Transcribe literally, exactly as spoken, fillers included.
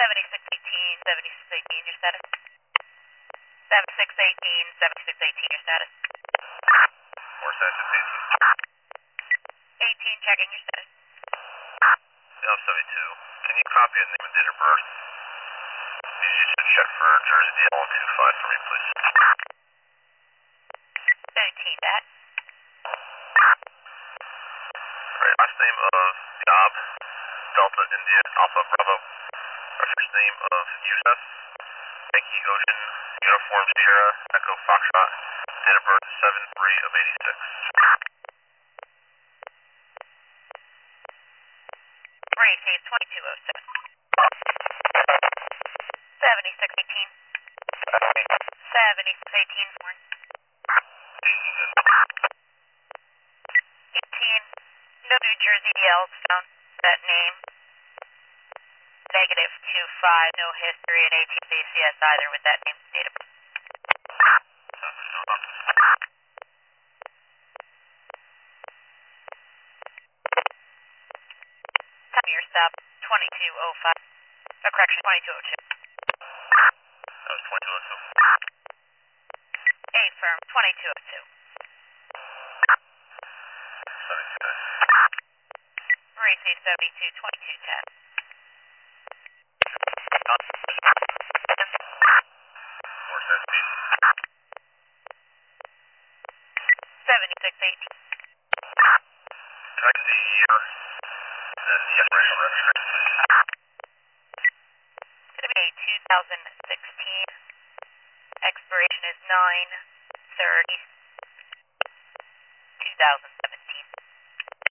seventy-six eighteen, seventy-six eighteen, your status. seventy-six eighteen, seventy-six eighteen, your status. four seventy-six eighteen. eighteen, checking your status. Delta seventy-two. Can you copy the name and date of birth? Need you to check for Jersey D L one two five for me, please. thirteen, that. Alright, last name of Job, Delta India Alpha Bravo. First name of Yusuf, Yankee Ocean, Uniform Sierra, Echo Foxtrot. Date of birth seven three of eighty-six. Race is twenty-two oh seven. seventy-six eighteen. seventy-six eighteen, Warren. eighteen, no New Jersey D Ls found that name. Negative two five, no history in A T B C S either with that name. Date of birth. Time your stop, twenty-two oh five. Oh, correction, twenty-two oh two. That was twenty-two oh two. A firm, twenty-two oh two. seventy-two. Race A seventy-two, twenty-two ten. four seventeen. seventy-six eighteen. Can I get the year and then the expiration of registration, please? It's going to be a two thousand sixteen. Expiration is nine thirty two thousand seventeen.